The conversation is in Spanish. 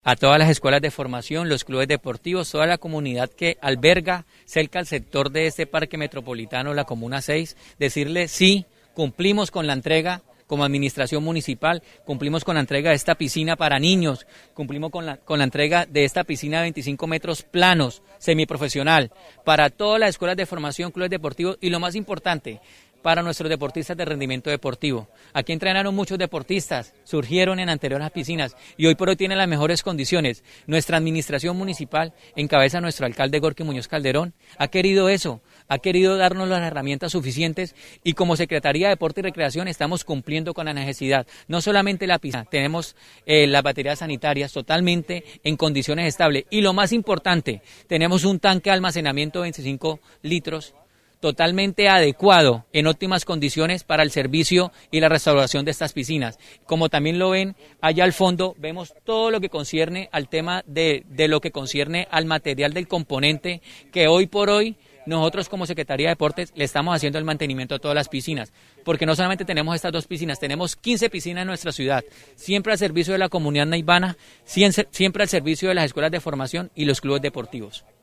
a todas las escuelas de formación, los clubes deportivos, toda la comunidad que alberga cerca al sector de este parque metropolitano, la Comuna 6, decirle sí, cumplimos con la entrega como administración municipal, cumplimos con la entrega de esta piscina para niños, cumplimos con la entrega de esta piscina de 25 metros planos, semiprofesional, para todas las escuelas de formación, clubes deportivos y lo más importante, para nuestros deportistas de rendimiento deportivo. Aquí entrenaron muchos deportistas, surgieron en anteriores piscinas y hoy por hoy tienen las mejores condiciones. Nuestra administración municipal, en cabeza de nuestro alcalde Gorky Muñoz Calderón, ha querido eso, ha querido darnos las herramientas suficientes y como Secretaría de Deporte y Recreación estamos cumpliendo con la necesidad. No solamente la piscina, tenemos las baterías sanitarias totalmente en condiciones estables y lo más importante, tenemos un tanque de almacenamiento de 25 litros totalmente adecuado, en óptimas condiciones para el servicio y la restauración de estas piscinas. Como también lo ven, allá al fondo vemos todo lo que concierne al tema de lo que concierne al material del componente que hoy por hoy nosotros como Secretaría de Deportes le estamos haciendo el mantenimiento a todas las piscinas, porque no solamente tenemos estas 2 piscinas, tenemos 15 piscinas en nuestra ciudad, siempre al servicio de la comunidad naivana, siempre al servicio de las escuelas de formación y los clubes deportivos.